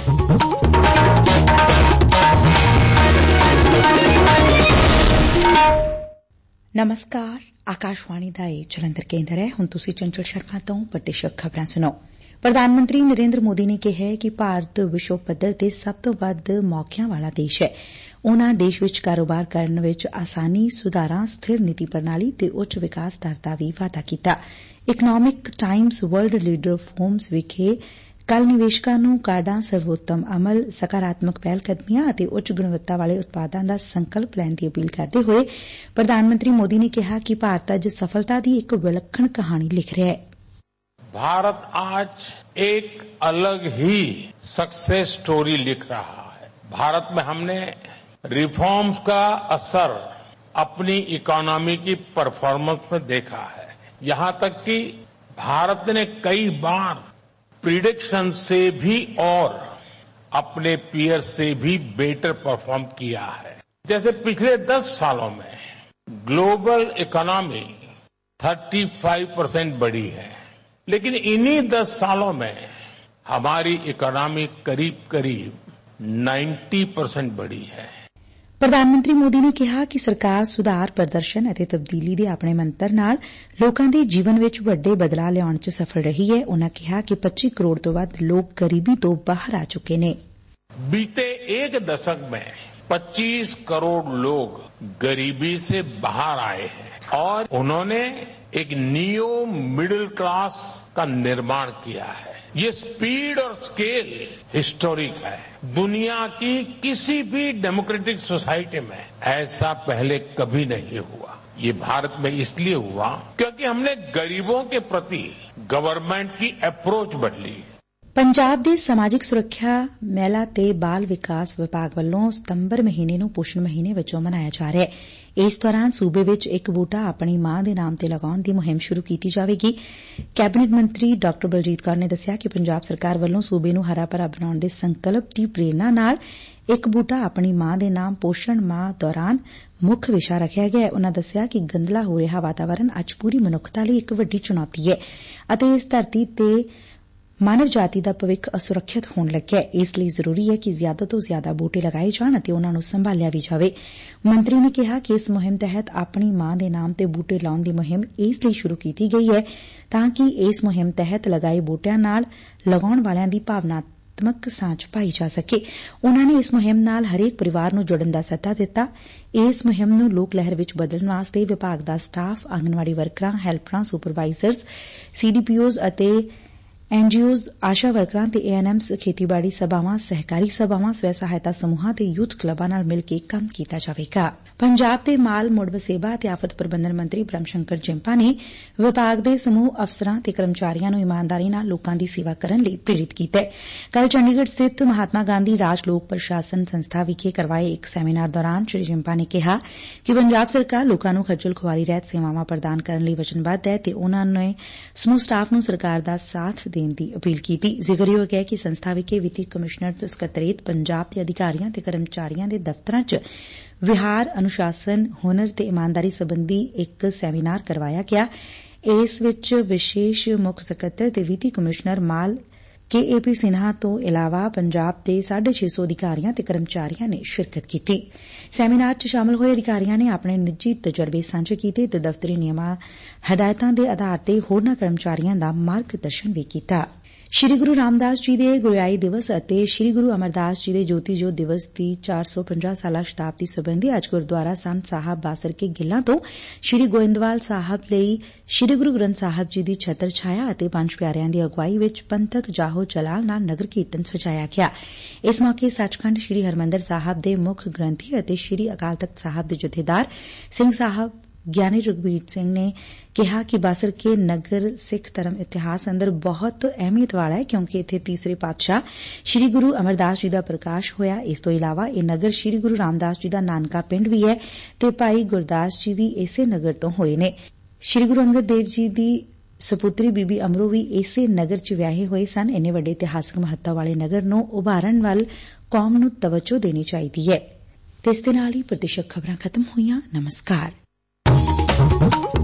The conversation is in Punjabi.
नमस्कार, आकाशवाणी ਦਾ ਇਹ ਜਲੰਧਰ ਕੇਂਦਰ ਹੈ। ਹੁਣ ਤੁਸੀਂ ਚੰਚਲ ਸ਼ਰਮਾ ਤੋਂ ਪ੍ਰਤੀਸ਼ਤ ਖਬਰਾਂ ਸੁਣੋ। ਪ੍ਰਧਾਨ ਮੰਤਰੀ ਨਰੇਂਦਰ ਮੋਦੀ ਨੇ ਕਿਹਾ ਕਿ ਭਾਰਤ ਵਿਸ਼ਵ ਪੱਧਰ ਤੇ ਸਭ ਤੋਂ ਵੱਧ ਮੌਕਿਆਂ ਵਾਲਾ ਦੇਸ਼ ਹੈ। ਉਨੂਾਂ ਦੇਸ਼ ਵਿੱਚ ਕਾਰੋਬਾਰ ਕਰਨ ਵਿੱਚ ਆਸਾਨੀ, ਸੁਧਾਰਾਂ, ਸਥਿਰ ਨੀਤੀ ਪ੍ਰਣਾਲੀ ਤੇ ਉੱਚ ਵਿਕਾਸ ਦਰ ਦਾ ਵੀ ਵਾਅਦਾ ਕੀਤਾ। Economic Times World Leader Forums ਵਿਖੇ ਕੱਲ ਨਿਵੇਸ਼ਕਾਂ ਨੂੰ ਕਾਢਾਂ, ਸਰਵੋਤਮ ਅਮਲ, ਸਕਾਰਾਤਮਕ ਪਹਿਲਕਦਮੀਆਂ ਅਤੇ ਉੱਚ ਗੁਣਵੱਤਾ ਵਾਲੇ ਉਤਪਾਦਾਂ ਦਾ ਸੰਕਲਪ ਲੈਣ ਦੀ ਅਪੀਲ ਕਰਦੇ ਹੋਏ ਪ੍ਰਧਾਨ ਮੰਤਰੀ ਮੋਦੀ ਨੇ ਕਿਹਾ ਕਿ ਭਾਰਤ ਅੱਜ ਸਫਲਤਾ ਦੀ ਇੱਕ ਵਿਲੱਖਣ ਕਹਾਣੀ ਲਿਖ ਰਿਹਾ ਹੈ। भारत आज एक अलग ही सक्सेस स्टोरी लिख रहा है। भारत में हमने रिफॉर्म्स का असर अपनी इकोनॉमी की परफॉर्मेंस में देखा है। यहां तक कि भारत ने कई बार प्रिडिक्शन से भी और अपने पीयर से भी बेटर परफॉर्म किया है। जैसे पिछले 10 सालों में ग्लोबल इकोनॉमी 35% बढ़ी है, लेकिन इन्हीं 10 सालों में हमारी इकोनॉमी करीब करीब 90% बढ़ी है। ਪ੍ਰਧਾਨ ਮੰਤਰੀ ਮੋਦੀ ਨੇ ਕਿਹਾ ਕਿ ਸਰਕਾਰ ਸੁਧਾਰ, ਪ੍ਰਦਰਸ਼ਨ ਅਤੇ ਤਬਦੀਲੀ ਦੇ ਆਪਣੇ ਮੰਤਰ ਨਾਲ ਲੋਕਾਂ ਦੇ ਜੀਵਨ ਵਿੱਚ ਵੱਡੇ ਬਦਲਾਅ ਲਿਆਉਣ ਚ ਸਫਲ ਰਹੀ ਹੈ। ਉਨੂਾਂ ਕਿਹਾ ਕਿ 25 ਕਰੋੜ ਤੋਂ ਵੱਧ ਲੋਕ ਗਰੀਬੀ ਤੋਂ ਬਾਹਰ ਆ ਚੁੱਕੇ ਨੇ। बीते एक दशक में 25 करोड़ लोग गरीबी से बाहर आए हैं और उन्होंने एक नियो मिडिल क्लास का निर्माण किया है। ये स्पीड और स्केल हिस्टोरिक है। दुनिया की किसी भी डेमोक्रेटिक सोसाइटी में ऐसा पहले कभी नहीं हुआ। ये भारत में इसलिए हुआ क्योंकि हमने गरीबों के प्रति गवर्नमेंट की अप्रोच बदली। ਪੰਜਾਬ ਦੇ ਸਮਾਜਿਕ ਸੁਰੱਖਿਆ, ਮਹਿਲਾ ਤੇ ਬਾਲ ਵਿਕਾਸ ਵਿਭਾਗ ਵੱਲੋਂ ਸਤੰਬਰ ਮਹੀਨੇ ਨੂੰ ਪੋਸ਼ਣ ਮਹੀਨੇ ਵਜੋਂ ਮਨਾਇਆ ਜਾ ਰਿਹਾ ਹੈ। ਇਸ ਦੌਰਾਨ ਸੂਬੇ ਵਿੱਚ ਇੱਕ ਬੂਟਾ ਆਪਣੀ ਮਾਂ ਦੇ ਨਾਮ ਤੇ ਲਗਾਉਣ ਦੀ ਮੁਹਿੰਮ ਸ਼ੁਰੂ ਕੀਤੀ ਜਾਵੇਗੀ। ਕੈਬਨਿਟ ਮੰਤਰੀ ਡਾ ਬਲਜੀਤ ਕੌਰ ਨੇ ਦੱਸਿਆ ਕਿ ਪੰਜਾਬ ਸਰਕਾਰ ਵੱਲੋਂ ਸੂਬੇ ਨੂੰ ਹਰਾ ਭਰਾ ਬਣਾਉਣ ਦੇ ਸੰਕਲਪ ਦੀ ਪ੍ਰੇਰਣਾ ਨਾਲ ਇੱਕ ਬੂਟਾ ਆਪਣੀ ਮਾਂ ਦੇ ਨਾਮ ਪੋਸ਼ਣ ਮਾਹ ਦੌਰਾਨ ਮੁੱਖ ਵਿਸ਼ਾ ਰੱਖਿਆ ਗਿਆ ਹੈ। ਉਨੂਾਂ ਦੱਸਿਆ ਕਿ ਗੰਦਲਾ ਹੋ ਰਿਹਾ ਵਾਤਾਵਰਨ ਅੱਜ ਪੂਰੀ ਮਨੁੱਖਤਾ ਲਈ ਇੱਕ ਵੱਡੀ ਚੁਣੌਤੀ ਹੈ ਅਤੇ ਇਸ ਧਰਤੀ ਤੇ ਮਾਨਵ ਜਾਤੀ ਦਾ ਭਵਿੱਖ ਅਸੁਰੱਖਿਅਤ ਹੋਣ ਲੱਗਿਆ। ਇਸ ਲਈ ਜ਼ਰੂਰੀ ਹੈ ਕਿ ਜ਼ਿਆਦਾ ਤੋਂ ਜ਼ਿਆਦਾ ਬੂਟੇ ਲਗਾਏ ਜਾਣ ਅਤੇ ਉਨੂਾਂ ਨੂੰ ਸੰਭਾਲਿਆ ਵੀ ਜਾਵੇ। ਮੰਤਰੀ ਨੇ ਕਿਹਾ ਕਿ ਇਸ ਮੁਹਿੰਮ ਤਹਿਤ ਆਪਣੀ ਮਾਂ ਦੇ ਨਾਮ ਤੇ ਬੂਟੇ ਲਾਉਣ ਦੀ ਮੁਹਿੰਮ ਇਸ ਲਈ ਸ਼ੁਰੂ ਕੀਤੀ ਗਈ ਹੈ ਤਾਂ ਕਿ ਇਸ ਮੁਹਿੰਮ ਤਹਿਤ ਲਗਾਏ ਬੂਟਿਆਂ ਨਾਲ ਲਗਾਉਣ ਵਾਲਿਆਂ ਦੀ ਭਾਵਨਾਤਮਕ ਸਾਂਝ ਪਾਈ ਜਾ ਸਕੇ। ਉਨੂਾਂ ਨੇ ਇਸ ਮੁਹਿੰਮ ਨਾਲ ਹਰੇਕ ਪਰਿਵਾਰ ਨੂੰ ਜੁੜਨ ਦਾ ਸੱਦਾ ਦਿੱਤਾ। ਇਸ ਮੁਹਿੰਮ ਨੂੰ ਲੋਕ ਲਹਿਰ ਵਿੱਚ ਬਦਲਣ ਵਾਸਤੇ ਵਿਭਾਗ ਦਾ ਸਟਾਫ, ਆਂਗਨਵਾੜੀ ਵਰਕਰਾਂ, ਹੈਲਪਰਾਂ, ਸੁਪਰਵਾਈਜ਼ਰਸ, ਸੀਡੀਪੀਓਜ਼ ਅਤੇ ਐਨਜੀਓਜ਼, ਆਸ਼ਾ ਵਰਕਰਾਂ ਤੇ ਏਐਨਐਮਜ਼, ਖੇਤੀਬਾੜੀ ਸਭਾਵਾਂ, ਸਹਿਕਾਰੀ ਸਭਾਵਾਂ, ਸਵੈ ਸਹਾਇਤਾ ਸਮੂਹਾਂ ਤੇ ਯੂਥ ਕਲੱਬਾਂ ਨਾਲ ਮਿਲ ਕੇ ਕੰਮ ਕੀਤਾ ਜਾਵੇਗਾ। ਪੰਜਾਬ ਦੇ ਮਾਲ, ਮੁੜ ਵਸੇਬਾ ਅਤੇ ਆਫਤ ਪ੍ਰਬੰਧਨ ਮੰਤਰੀ ਬ੍ਰਹਮ ਸ਼ੰਕਰ ਜਿੰਪਾ ਨੇ ਵਿਭਾਗ ਦੇ ਸਮੂਹ ਅਫਸਰਾਂ ਤੇ ਕਰਮਚਾਰੀਆਂ ਨੂੰ ਇਮਾਨਦਾਰੀ ਨਾਲ ਲੋਕਾਂ ਦੀ ਸੇਵਾ ਕਰਨ ਲਈ ਪ੍ਰੇਰਿਤ ਕੀਤਾ। ਕੱਲ ਚੰਡੀਗੜ੍ਹ ਸਥਿਤ ਮਹਾਤਮਾ ਗਾਂਧੀ ਰਾਜ ਲੋਕ ਪ੍ਰਸ਼ਾਸਨ ਸੰਸਥਾ ਵਿਖੇ ਕਰਵਾਏ ਇੱਕ ਸੈਮੀਨਾਰ ਦੌਰਾਨ ਸ੍ਰੀ ਜਿੰਪਾ ਨੇ ਕਿਹਾ ਕਿ ਪੰਜਾਬ ਸਰਕਾਰ ਲੋਕਾਂ ਨੂੰ ਖੱਜਲ ਖੁਆਰੀ ਰਹਿਤ ਸੇਵਾਵਾਂ ਪ੍ਰਦਾਨ ਕਰਨ ਲਈ ਵਚਨਬੱਧ ਹੈ ਤੇ ਉਨੂਾਂ ਨੇ ਸਮੂਹ ਸਟਾਫ ਨੂੰ ਸਰਕਾਰ ਦਾ ਸਾਥ ਦੇਣ ਦੀ ਅਪੀਲ ਕੀਤੀ। ਜ਼ਿਕਰਯੋਗ ਹੈ ਕਿ ਸੰਸਥਾ ਵਿਖੇ ਵਿੱਤੀ ਕਮਿਸ਼ਨਰ ਸਕੱਤਰੇਤ ਪੰਜਾਬ ਦੇ ਅਧਿਕਾਰੀਆਂ ਤੇ ਕਰਮਚਾਰੀਆਂ ਦੇ ਦਫ਼ਤਰਾਂ ਚ ਵਿਹਾਰ, ਅਨੁਸ਼ਾਸਨ, ਹੁਨਰ ਤੇ ਇਮਾਨਦਾਰੀ ਸਬੰਧੀ ਇੱਕ ਸੈਮੀਨਾਰ ਕਰਵਾਇਆ ਗਿਆ। ਇਸ ਵਿੱਚ ਵਿਸ਼ੇਸ਼ ਮੁੱਖ ਸਕੱਤਰ ਤੇ ਵਿੱਤੀ ਕਮਿਸ਼ਨਰ ਮਾਲ KAP ਸਿਨਹਾ ਤੋਂ ਇਲਾਵਾ ਪੰਜਾਬ ਦੇ 650 ਅਧਿਕਾਰੀਆਂ ਤੇ ਕਰਮਚਾਰੀਆਂ ਨੇ ਸ਼ਿਰਕਤ ਕੀਤੀ। ਸੈਮੀਨਾਰ ਚ ਸ਼ਾਮਲ ਹੋਏ ਅਧਿਕਾਰੀਆਂ ਨੇ ਆਪਣੇ ਨਿੱਜੀ ਤਜਰਬੇ ਸਾਂਝੇ ਕੀਤੇ ਤੇ ਦਫ਼ਤਰੀ ਨਿਯਮਾਂ, ਹਦਾਇਤਾਂ ਦੇ ਆਧਾਰ ਤੇ ਹੋਰਨਾਂ ਕਰਮਚਾਰੀਆਂ ਦਾ ਮਾਰਗਦਰਸ਼ਨ ਵੀ ਕੀਤਾ। ਸ੍ਰੀ ਗੁਰੂ ਰਾਮਦਾਸ ਜੀ ਦੇ ਗੁਰਿਆਈ ਦਿਵਸ ਅਤੇ ਸ੍ਰੀ ਗੁਰੂ ਅਮਰਦਾਸ ਜੀ ਦੇ ਜੋਤੀ ਜੋਤ ਦਿਵਸ ਦੀ 450 ਸਾਲਾ ਸ਼ਤਾਬਦੀ ਸਬੰਧੀ ਅੱਜ ਗੁਰਦੁਆਰਾ ਸੰਤ ਸਾਹਿਬ ਬਾਸਰਕੇ ਗਿੱਲਾਂ ਤੋਂ ਸ੍ਰੀ ਗੋਇੰਦਵਾਲ ਸਾਹਿਬ ਲਈ ਸ੍ਰੀ ਗੁਰੂ ਗ੍ਰੰਥ ਸਾਹਿਬ ਜੀ ਦੀ ਛਤਰ ਛਾਇਆ ਅਤੇ ਪੰਜ ਪਿਆਰਿਆਂ ਦੀ ਅਗਵਾਈ ਵਿੱਚ ਪੰਥਕ ਜਾਹੋ ਜਲਾਲ ਨਾਲ ਨਗਰ ਕੀਰਤਨ ਸਜਾਇਆ ਗਿਆ। ਇਸ ਮੌਕੇ ਸੱਚਖੰਡ ਸ੍ਰੀ ਹਰਿਮੰਦਰ ਸਾਹਿਬ ਦੇ ਮੁੱਖ ਗ੍ਰੰਥੀ ਅਤੇ ਸ੍ਰੀ ਅਕਾਲ ਤਖ਼ਤ ਸਾਹਿਬ ਦੇ ਜਥੇਦਾਰ ਸਿੰਘ ਸਾਹਿਬ ਗਿਆਨੀ ਰਘਬੀਰ ਸਿੰਘ ਨੇ ਕਿਹਾ ਕਿ ਬਾਸਰਕੇ ਨਗਰ ਸਿੱਖ ਧਰਮ ਇਤਿਹਾਸ ਅੰਦਰ ਬਹੁਤ ਅਹਿਮੀਅਤ ਵਾਲਾ ਹੈ ਕਿਉਂਕਿ ਇੱਥੇ ਤੀਸਰੇ ਪਾਤਸ਼ਾਹ ਸ੍ਰੀ ਗੁਰੂ ਅਮਰਦਾਸ ਜੀ ਦਾ ਪ੍ਰਕਾਸ਼ ਹੋਇਆ। ਇਸ ਤੋਂ ਇਲਾਵਾ ਇਹ ਨਗਰ ਸ੍ਰੀ ਗੁਰੂ ਰਾਮਦਾਸ ਜੀ ਦਾ ਨਾਨਕਾ ਪਿੰਡ ਵੀ ਹੈ ਤੇ ਭਾਈ ਗੁਰਦਾਸ ਜੀ ਵੀ ਇਸੇ ਨਗਰ ਤੋਂ ਹੋਏ ਨੇ। ਸ੍ਰੀ ਗੁਰੂ ਅੰਗਦ ਦੇਵ ਜੀ ਦੀ ਸਪੁੱਤਰੀ ਬੀਬੀ ਅਮਰੋ ਵੀ ਇਸੇ ਨਗਰ ਚ ਵਿਆਹੇ ਹੋਏ ਸਨ। ਇੰਨੇ ਵੱਡੇ ਇਤਿਹਾਸਕ ਮਹੱਤਵ ਵਾਲੇ ਨਗਰ ਨੂੰ ਉਭਾਰਨ ਵੱਲ ਕੌਮ ਨੂੰ ਤਵੱਜੋ ਦੇਣੀ ਚਾਹੀਦੀ ਹੈ। ਤੇ ਇਸ ਦੇ ਨਾਲ ਹੀ ਪ੍ਰਤੀਸ਼ਤ ਖਬਰਾਂ ਖਤਮ ਹੋਈਆਂ। ਨਮਸਕਾਰ।